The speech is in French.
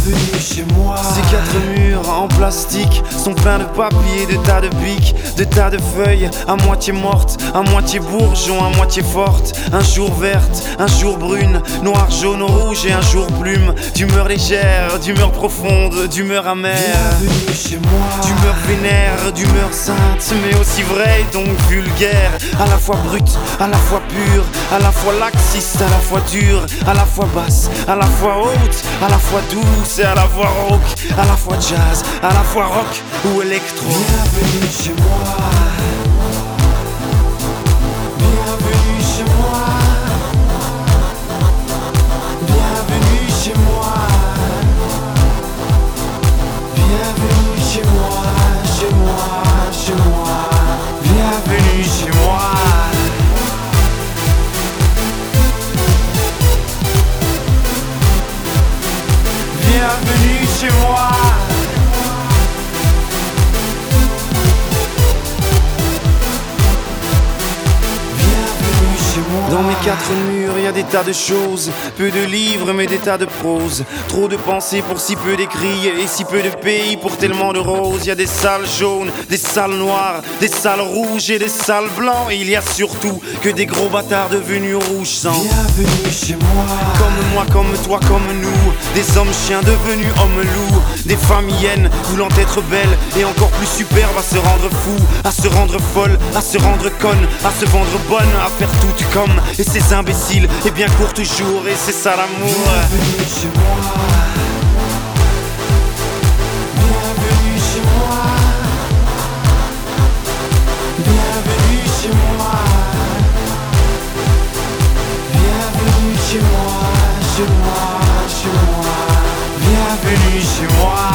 Bienvenue chez moi. Ces quatre murs en plastique sont pleins de papier, de tas de pics, de tas de feuilles, à moitié mortes, à moitié bourgeon, à moitié fortes. Un jour verte, un jour brune, noir, jaune, rouge et un jour plume. D'humeur légère, d'humeur profonde, d'humeur amère. Bienvenue chez moi. D'humeur vénère, d'humeur sainte, mais aussi vraie et donc vulgaire. À la fois brute, à la fois pure, à la fois laxiste, à la fois dure, à la fois basse, à la fois haute, à la fois douce et à la fois rock, à la fois jazz, à la fois rock ou électro. Bienvenue chez moi. Bienvenue chez moi. Bienvenue chez moi. Bienvenue chez moi, chez moi, chez moi. Bienvenue chez moi. Bienvenue chez moi. Bienvenue chez moi. Dans mes quatre murs, y a des tas de choses, peu de livres mais des tas de prose. Trop de pensées pour si peu d'écrits et si peu de pays pour tellement de roses. Y a des salles jaunes, des salles noires, des salles rouges et des salles blancs. Et il y a surtout que des gros bâtards devenus rouge sang. Bienvenue chez moi. Comme moi, comme toi, comme nous, des hommes chiens devenus hommes loups, des femmes hyènes voulant être belles et encore plus superbes, à se rendre fou, à se rendre folle, à se rendre conne, à se vendre bonne, à faire tout comme. Et ces imbéciles, et bien court toujours, et c'est ça l'amour. Bienvenue chez moi. Bienvenue chez moi. Bienvenue chez moi. Bienvenue chez moi, chez moi, chez moi. Bienvenue chez moi.